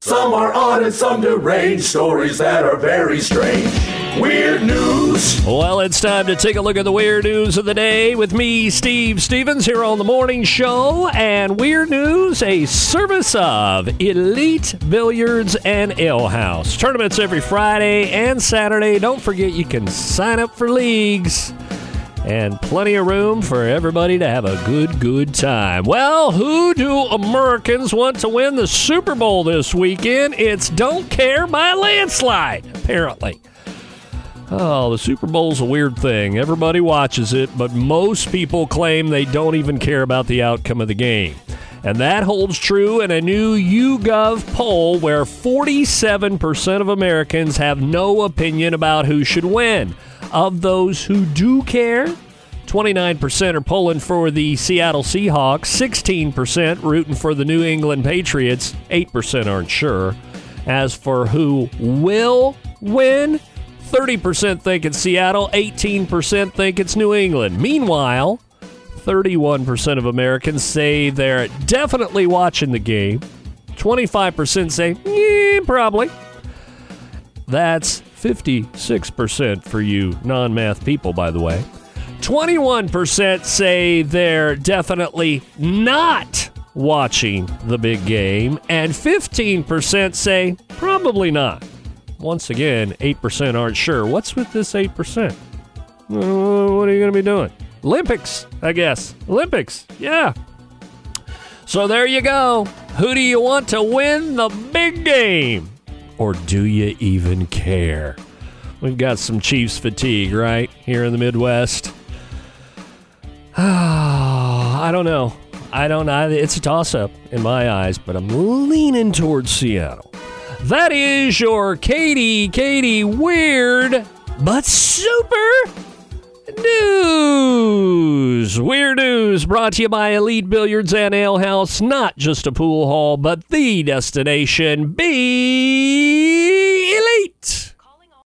Some are odd and some deranged, stories that are very strange. Weird news. Well, it's time to take a look at the weird news of the day with me, Steve Stevens, here on the morning show. And weird news, a service of Elite Billiards and Ale House. Tournaments every Friday and Saturday. Don't forget you can sign up for leagues. And plenty of room for everybody to have a good time. Well, who do Americans want to win the Super Bowl this weekend? It's Don't Care by a landslide, apparently. Oh, the Super Bowl's a weird thing. Everybody watches it, but most people claim they don't even care about the outcome of the game. And that holds true in a new YouGov poll where 47% of Americans have no opinion about who should win. Of those who do care, 29% are pulling for the Seattle Seahawks, 16% rooting for the New England Patriots, 8% aren't sure. As for who will win, 30% think it's Seattle, 18% think it's New England. Meanwhile, 31% of Americans say they're definitely watching the game. 25% say, yeah, probably. That's 56% for you non-math people, by the way. 21% say they're definitely not watching the big game. And 15% say probably not. Once again, 8% aren't sure. What's with this 8%? What are you going to be doing? Olympics, I guess. Olympics, yeah. So there you go. Who do you want to win the big game? Or do you even care? We've got some Chiefs fatigue, right? Here in the Midwest. I don't know. It's a toss-up in my eyes, but I'm leaning towards Seattle. That is your Katie Weird but Super News. Weird News brought to you by Elite Billiards and Ale House. Not just a pool hall, but the destination. Be